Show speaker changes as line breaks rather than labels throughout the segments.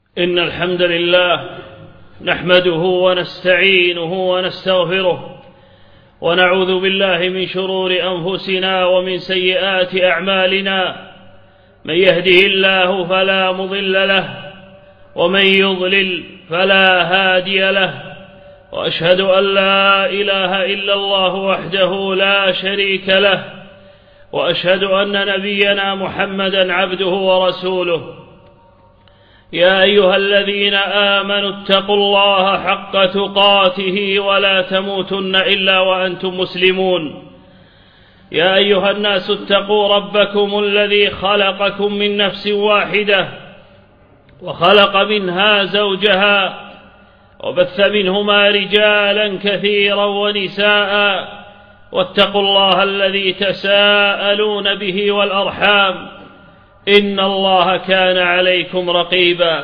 إن الحمد لله نحمده ونستعينه ونستغفره ونعوذ بالله من شرور أنفسنا ومن سيئات أعمالنا. من يهده الله فلا مضل له ومن يضلل فلا هادي له، وأشهد أن لا إله إلا الله وحده لا شريك له، وأشهد أن نبينا محمدا عبده ورسوله. يا أيها الذين آمنوا اتقوا الله حق تقاته ولا تموتن إلا وأنتم مسلمون. يا أيها الناس اتقوا ربكم الذي خلقكم من نفس واحدة وخلق منها زوجها وبث منهما رجالا كثيرا ونساء، واتقوا الله الذي تساءلون به والأرحام إن الله كان عليكم رقيبا.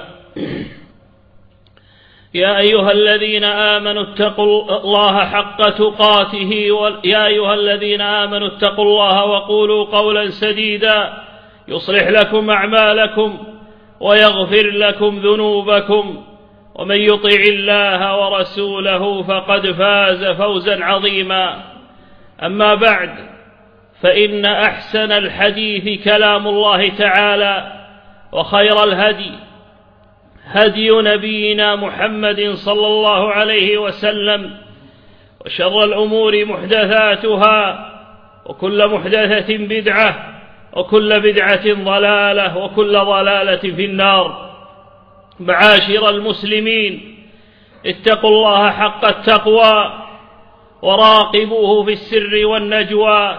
يا أيها الذين آمنوا اتقوا الله حق تقاته يا أيها الذين آمنوا اتقوا الله وقولوا قولا سديدا يصلح لكم أعمالكم ويغفر لكم ذنوبكم، ومن يطع الله ورسوله فقد فاز فوزا عظيما. أما بعد، فإن أحسن الحديث كلام الله تعالى، وخير الهدي هدي نبينا محمد صلى الله عليه وسلم، وشر الأمور محدثاتها، وكل محدثة بدعة، وكل بدعة ضلالة، وكل ضلالة في النار. معاشر المسلمين، اتقوا الله حق التقوى وراقبوه في السر والنجوى.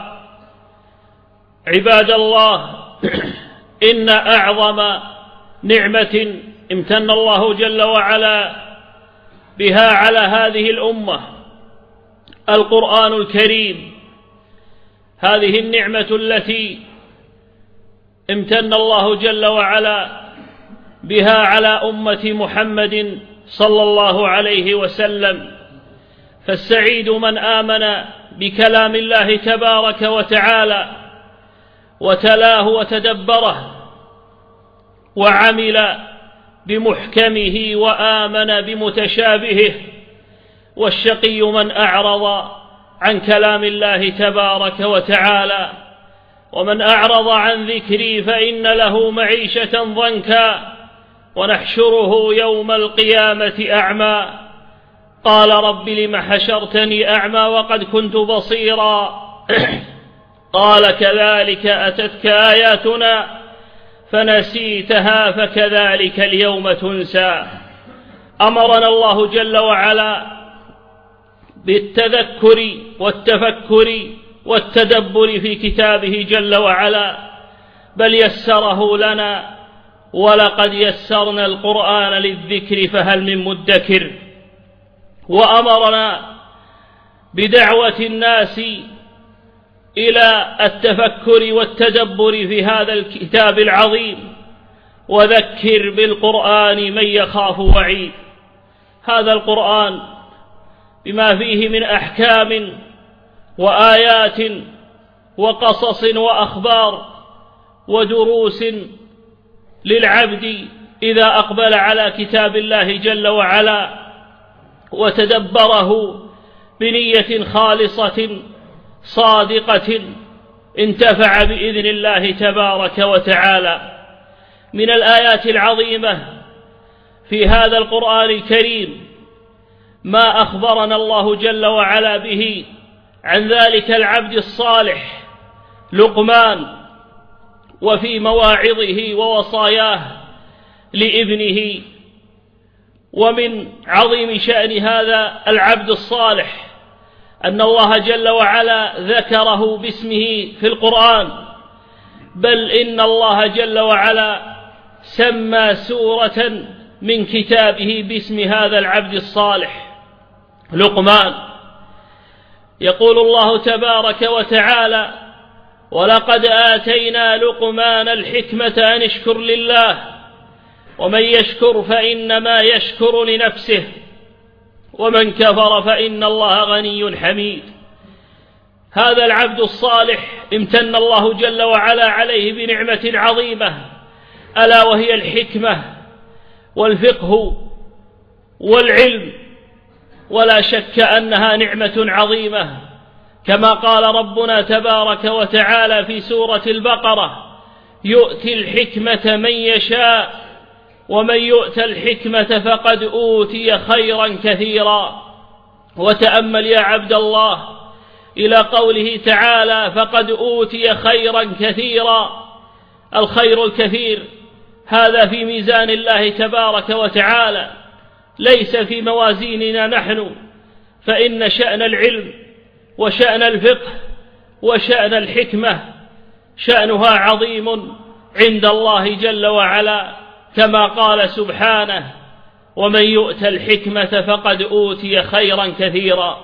عباد الله، إن أعظم نعمة امتن الله جل وعلا بها على هذه الأمة القرآن الكريم. هذه النعمة التي امتن الله جل وعلا بها على أمة محمد صلى الله عليه وسلم. فالسعيد من آمن بكلام الله تبارك وتعالى وتلاه وتدبره وعمل بمحكمه وآمن بمتشابهه، والشقي من أعرض عن كلام الله تبارك وتعالى. ومن أعرض عن ذكري فإن له معيشة ضنكا ونحشره يوم القيامة أعمى. قال رب لم حشرتني أعمى وقد كنت بصيرا قال كذلك أتتك آياتنا فنسيتها فكذلك اليوم تنسى. أمرنا الله جل وعلا بالتذكر والتفكر والتدبر في كتابه جل وعلا، بل يسره لنا، ولقد يسرنا القرآن للذكر فهل من مدكر. وأمرنا بدعوة الناس إلى التفكر والتدبر في هذا الكتاب العظيم، وذكر بالقرآن من يخاف وعيد. هذا القرآن بما فيه من أحكام وآيات وقصص وأخبار ودروس للعبد إذا أقبل على كتاب الله جل وعلا وتدبره بنية خالصة صادقة انتفع بإذن الله تبارك وتعالى. من الآيات العظيمة في هذا القرآن الكريم ما أخبرنا الله جل وعلا به عن ذلك العبد الصالح لقمان، وفي مواعظه ووصاياه لابنه. ومن عظيم شأن هذا العبد الصالح أن الله جل وعلا ذكره باسمه في القرآن، بل إن الله جل وعلا سمى سورة من كتابه باسم هذا العبد الصالح لقمان. يقول الله تبارك وتعالى: ولقد آتينا لقمان الحكمة أن اشكر لله ومن يشكر فإنما يشكر لنفسه ومن كفر فإن الله غني حميد. هذا العبد الصالح امتن الله جل وعلا عليه بنعمة عظيمة، ألا وهي الحكمة والفقه والعلم، ولا شك أنها نعمة عظيمة، كما قال ربنا تبارك وتعالى في سورة البقرة: يؤتي الحكمة من يشاء ومن يؤت الحكمة فقد أوتي خيرا كثيرا. وتأمل يا عبد الله إلى قوله تعالى: فقد أوتي خيرا كثيرا. الخير الكثير هذا في ميزان الله تبارك وتعالى، ليس في موازيننا نحن، فإن شأن العلم وشأن الفقه وشأن الحكمة شأنها عظيم عند الله جل وعلا، كما قال سبحانه: ومن يؤت الحكمة فقد أوتي خيرا كثيرا.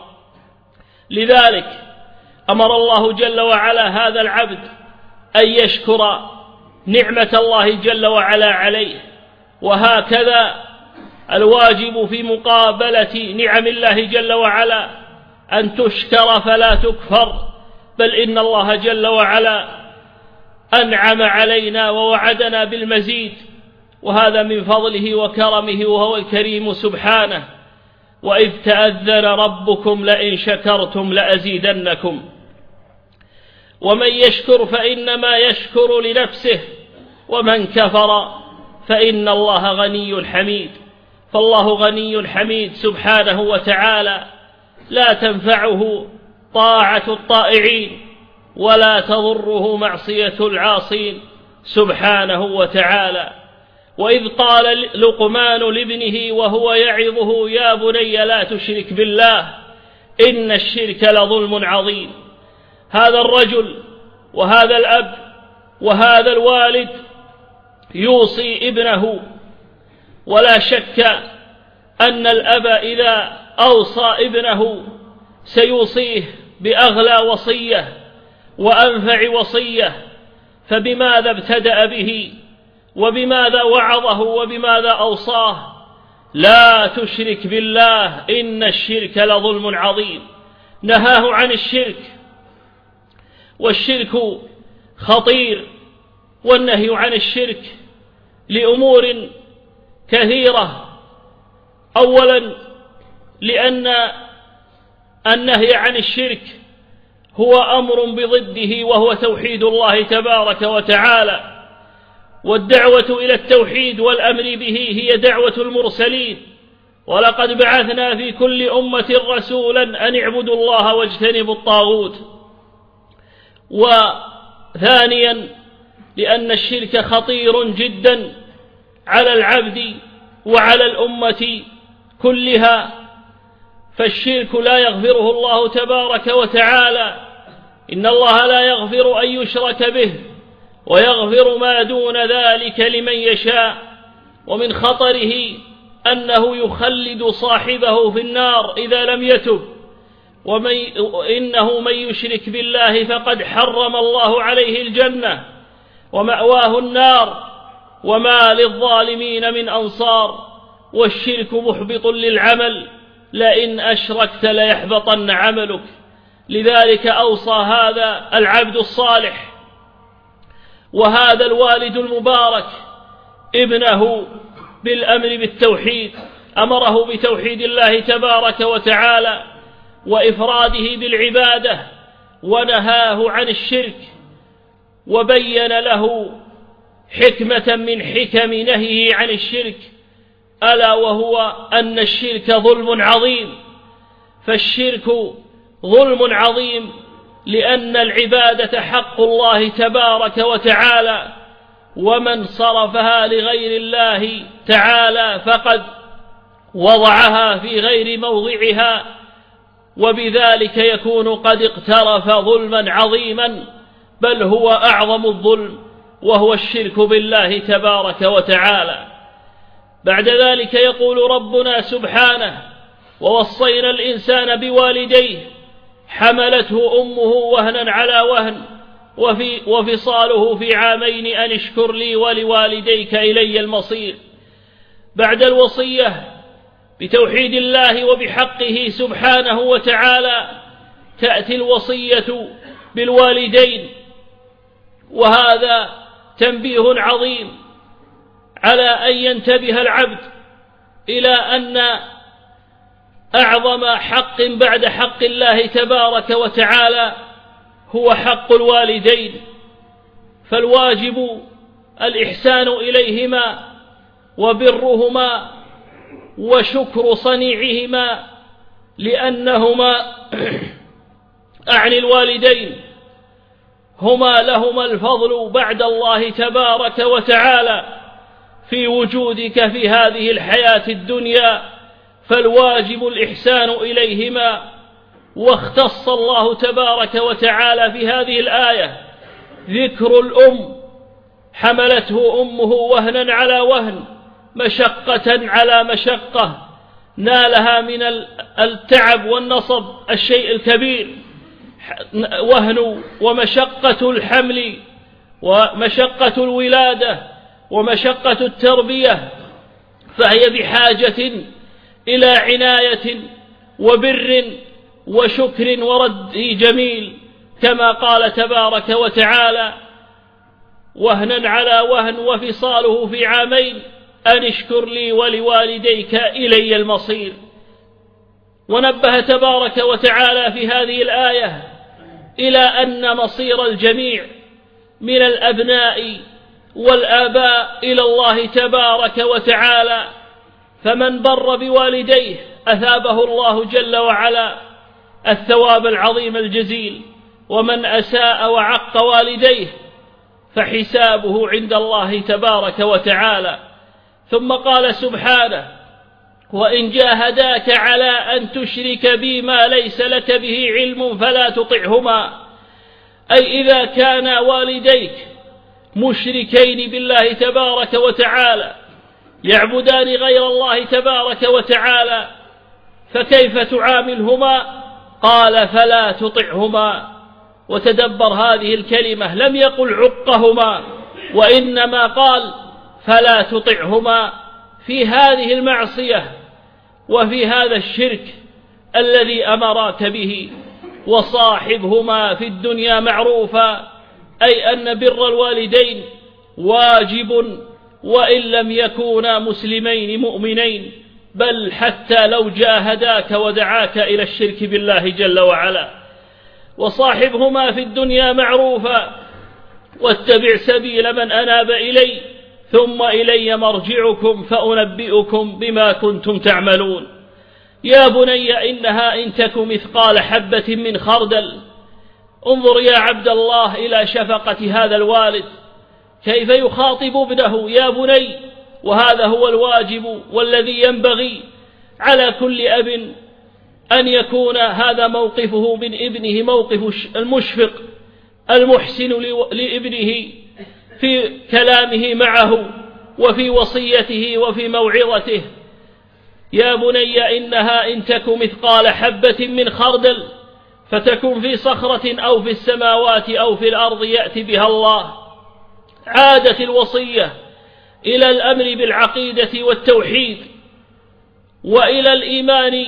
لذلك أمر الله جل وعلا هذا العبد أن يشكر نعمة الله جل وعلا عليه، وهكذا الواجب في مقابلة نعم الله جل وعلا أن تشكر فلا تكفر، بل إن الله جل وعلا أنعم علينا ووعدنا بالمزيد، وهذا من فضله وكرمه، وهو الكريم سبحانه: وإذ تأذن ربكم لئن شكرتم لأزيدنكم. ومن يشكر فإنما يشكر لنفسه، ومن كفر فإن الله غني حميد. فالله غني حميد سبحانه وتعالى، لا تنفعه طاعة الطائعين ولا تضره معصية العاصين سبحانه وتعالى. وإذ قال لقمان لابنه وهو يعظه: يا بني لا تشرك بالله إن الشرك لظلم عظيم. هذا الرجل وهذا الأب وهذا الوالد يوصي ابنه، ولا شك أن الأب إذا أوصى ابنه سيوصيه بأغلى وصية وأنفع وصية، فبماذا ابتدأ به وبماذا وعظه وبماذا أوصاه؟ لا تشرك بالله إن الشرك لظلم عظيم. نهاه عن الشرك، والشرك خطير، والنهي عن الشرك لأمور كثيرة. أولا لأن النهي عن الشرك هو أمر بضده، وهو توحيد الله تبارك وتعالى، والدعوة إلى التوحيد والأمر به هي دعوة المرسلين: ولقد بعثنا في كل أمة رسولا أن اعبدوا الله واجتنبوا الطاغوت. وثانيا لأن الشرك خطير جدا على العبد وعلى الأمة كلها، فالشرك لا يغفره الله تبارك وتعالى. إن الله لا يغفر أن يشرك به ويغفر ما دون ذلك لمن يشاء. ومن خطره أنه يخلد صاحبه في النار إذا لم يتب، إنه من يشرك بالله فقد حرم الله عليه الجنة ومأواه النار وما للظالمين من أنصار. والشرك محبط للعمل، لئن أشركت ليحبطن عملك. لذلك أوصى هذا العبد الصالح وهذا الوالد المبارك ابنه بالأمر بالتوحيد، أمره بتوحيد الله تبارك وتعالى وإفراده بالعبادة، ونهاه عن الشرك، وبين له حكمة من حكم نهيه عن الشرك، ألا وهو أن الشرك ظلم عظيم. فالشرك ظلم عظيم لأن العبادة حق الله تبارك وتعالى، ومن صرفها لغير الله تعالى فقد وضعها في غير موضعها، وبذلك يكون قد اقترف ظلما عظيما، بل هو أعظم الظلم، وهو الشرك بالله تبارك وتعالى. بعد ذلك يقول ربنا سبحانه: ووصينا الإنسان بوالديه حملته أمه وهنا على وهن وفصاله في عامين أن اشكر لي ولوالديك إلي المصير. بعد الوصية بتوحيد الله وبحقه سبحانه وتعالى تأتي الوصية بالوالدين، وهذا تنبيه عظيم على أن ينتبه العبد إلى أن أعظم حق بعد حق الله تبارك وتعالى هو حق الوالدين، فالواجب الإحسان إليهما وبرهما وشكر صنيعهما، لأنهما أعني الوالدين هما لهما الفضل بعد الله تبارك وتعالى في وجودك في هذه الحياة الدنيا، فالواجب الإحسان إليهما. واختص الله تبارك وتعالى في هذه الآية ذكر الأم، حملته أمه وهنا على وهن، مشقة على مشقة، نالها من التعب والنصب الشيء الكبير، وهن ومشقة الحمل ومشقة الولادة ومشقة التربية، فهي بحاجة إلى عناية وبر وشكر ورد جميل، كما قال تبارك وتعالى: وهنا على وهن وفصاله في عامين أن اشكر لي ولوالديك إلي المصير. ونبه تبارك وتعالى في هذه الآية إلى أن مصير الجميع من الأبناء والآباء إلى الله تبارك وتعالى، فمن بر بوالديه أثابه الله جل وعلا الثواب العظيم الجزيل، ومن أساء وعق والديه فحسابه عند الله تبارك وتعالى. ثم قال سبحانه: وإن جاهداك على أن تشرك بي ما ليس لك به علم فلا تطعهما، أي إذا كان والديك مشركين بالله تبارك وتعالى يعبدان غير الله تبارك وتعالى، فكيف تعاملهما؟ قال: فلا تطعهما. وتدبر هذه الكلمة، لم يقل عقهما، وإنما قال فلا تطعهما في هذه المعصية وفي هذا الشرك الذي أمرك به. وصاحبهما في الدنيا معروفا، أي أن بر الوالدين واجب وإن لم يكونا مسلمين مؤمنين، بل حتى لو جاهداك ودعاك إلى الشرك بالله جل وعلا. وصاحبهما في الدنيا معروفا، واتبع سبيل من أناب إلي ثم إلي مرجعكم فأنبئكم بما كنتم تعملون. يا بني إنها إن تك مثقال حبة من خردل. انظر يا عبد الله إلى شفقة هذا الوالد، كيف يخاطب ابنه يا بني، وهذا هو الواجب والذي ينبغي على كل أب أن يكون هذا موقفه من ابنه، موقف المشفق المحسن لابنه في كلامه معه وفي وصيته وفي موعظته. يا بني إنها إن تك مثقال حبة من خردل فتكن في صخرة أو في السماوات أو في الأرض يأتي بها الله. عادت الوصية إلى الأمر بالعقيدة والتوحيد وإلى الإيمان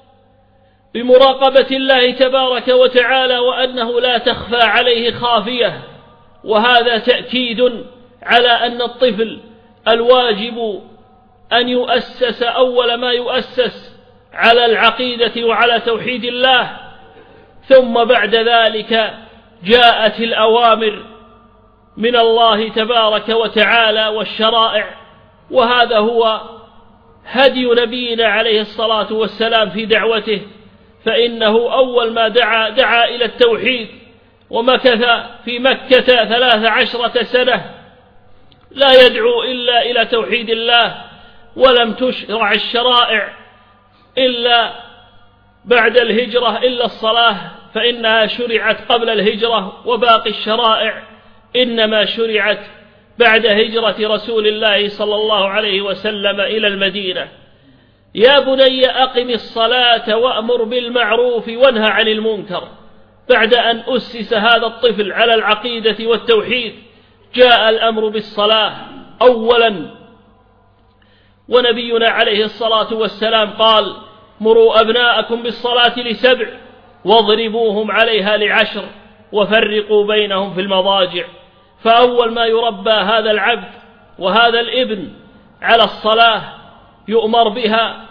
بمراقبة الله تبارك وتعالى، وأنه لا تخفى عليه خافية. وهذا تأكيد على أن الطفل الواجب أن يؤسس أول ما يؤسس على العقيدة وعلى توحيد الله، ثم بعد ذلك جاءت الأوامر من الله تبارك وتعالى والشرائع. وهذا هو هدي نبينا عليه الصلاة والسلام في دعوته، فإنه أول ما دعا إلى التوحيد، ومكث في مكة 13 سنة لا يدعو إلا إلى توحيد الله، ولم تشرع الشرائع إلا بعد الهجرة إلا الصلاة، فإنها شرعت قبل الهجرة، وباقي الشرائع إنما شرعت بعد هجرة رسول الله صلى الله عليه وسلم إلى المدينة. يا بني أقم الصلاة وأمر بالمعروف وانهى عن المنكر. بعد أن أسس هذا الطفل على العقيدة والتوحيد جاء الأمر بالصلاة أولا، ونبينا عليه الصلاة والسلام قال: مروا أبناءكم بالصلاة ل7 واضربوهم عليها ل10 وفرقوا بينهم في المضاجع. فأول ما يربى هذا العبد وهذا الابن على الصلاة يؤمر بها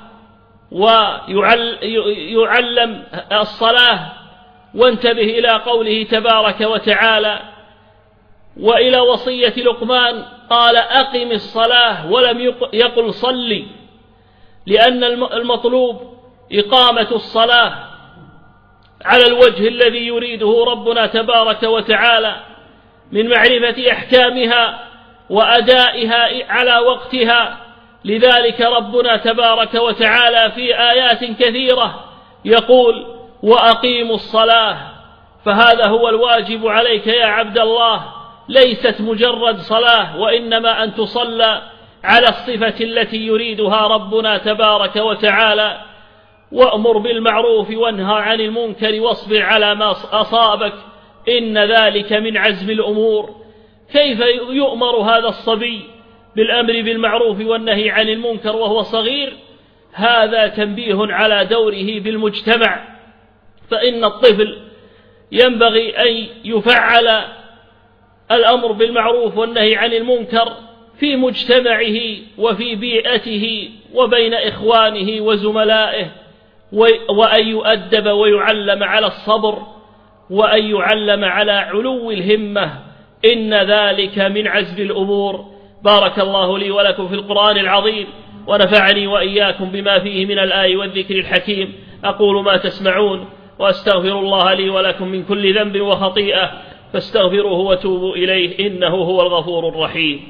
ويعلم الصلاة. وانتبه إلى قوله تبارك وتعالى وإلى وصية لقمان قال أقم الصلاة ولم يقل صلي، لأن المطلوب إقامة الصلاة على الوجه الذي يريده ربنا تبارك وتعالى من معرفة أحكامها وأدائها على وقتها. لذلك ربنا تبارك وتعالى في آيات كثيرة يقول وأقيموا الصلاة. فهذا هو الواجب عليك يا عبد الله، ليست مجرد صلاة، وإنما أن تصلى على الصفة التي يريدها ربنا تبارك وتعالى. وأمر بالمعروف وانهى عن المنكر واصبر على ما أصابك إن ذلك من عزم الأمور. كيف يؤمر هذا الصبي بالأمر بالمعروف والنهي عن المنكر وهو صغير؟ هذا تنبيه على دوره بالمجتمع، فإن الطفل ينبغي أن يفعل الأمر بالمعروف والنهي عن المنكر في مجتمعه وفي بيئته وبين إخوانه وزملائه، وأن يؤدب ويعلم على الصبر وأن يعلم على علو الهمة، إن ذلك من عزم الأمور. بارك الله لي ولكم في القرآن العظيم، ونفعني وإياكم بما فيه من الآي والذكر الحكيم. أقول ما تسمعون وأستغفر الله لي ولكم من كل ذنب وخطيئة، فاستغفروه وتوبوا إليه إنه هو الغفور الرحيم.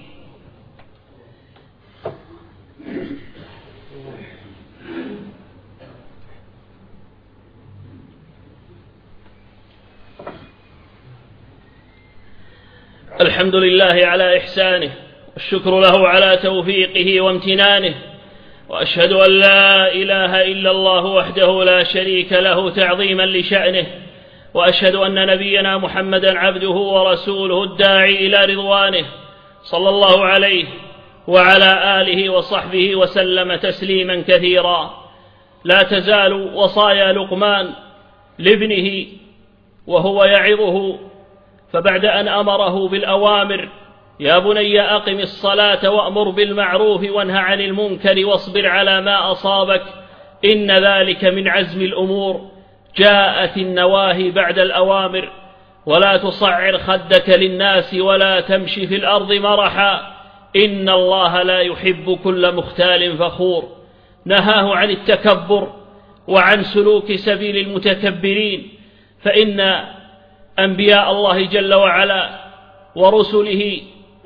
الحمد لله على إحسانه، والشكر له على توفيقه وامتنانه، وأشهد أن لا إله إلا الله وحده لا شريك له تعظيما لشأنه، وأشهد أن نبينا محمدا عبده ورسوله الداعي إلى رضوانه، صلى الله عليه وعلى آله وصحبه وسلم تسليما كثيرا. لا تزال وصايا لقمان لابنه وهو يعظه، فبعد أن أمره بالأوامر يا بني أقم الصلاة وأمر بالمعروف وانهى عن المنكر واصبر على ما أصابك إن ذلك من عزم الأمور، جاءت النواهي بعد الأوامر. ولا تصعر خدك للناس ولا تمشي في الأرض مرحا إن الله لا يحب كل مختال فخور. نهاه عن التكبر وعن سلوك سبيل المتكبرين، فإن أنبياء الله جل وعلا ورسله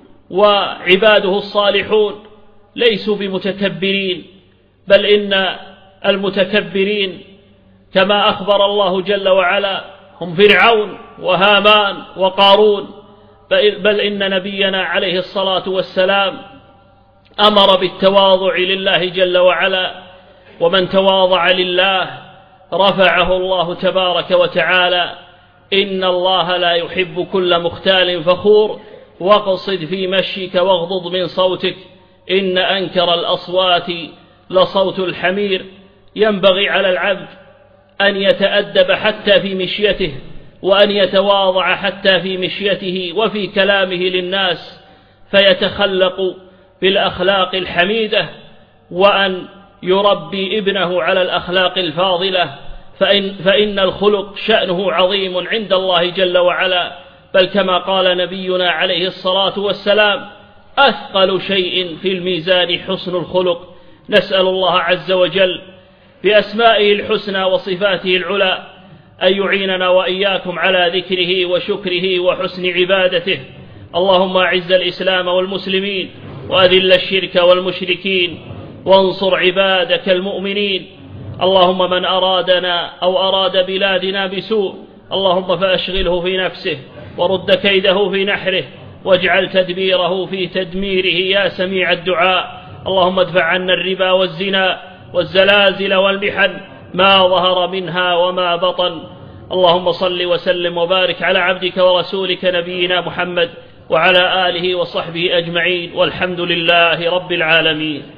وعباده الصالحون ليسوا بمتكبرين، بل إن المتكبرين كما أخبر الله جل وعلا هم فرعون وهامان وقارون، بل إن نبينا عليه الصلاة والسلام أمر بالتواضع لله جل وعلا، ومن تواضع لله رفعه الله تبارك وتعالى. إن الله لا يحب كل مختال فخور واقصد في مشيك واغضض من صوتك إن أنكر الأصوات لصوت الحمير. ينبغي على العبد أن يتأدب حتى في مشيته، وأن يتواضع حتى في مشيته وفي كلامه للناس، فيتخلق بالأخلاق الحميدة، وأن يربي ابنه على الأخلاق الفاضلة، فإن الخلق شأنه عظيم عند الله جل وعلا. بل كما قال نبينا عليه الصلاة والسلام أثقل شيء في الميزان حسن الخلق. نسأل الله عز وجل بأسمائه الحسنى وصفاته العلى أن يعيننا وإياكم على ذكره وشكره وحسن عبادته. اللهم أعز الإسلام والمسلمين وأذل الشرك والمشركين وانصر عبادك المؤمنين. اللهم من أرادنا أو أراد بلادنا بسوء اللهم فأشغله في نفسه ورد كيده في نحره واجعل تدبيره في تدميره يا سميع الدعاء. اللهم ادفع عنا الربا والزنا والزلازل والمحن ما ظهر منها وما بطن. اللهم صل وسلم وبارك على عبدك ورسولك نبينا محمد وعلى آله وصحبه أجمعين، والحمد لله رب العالمين.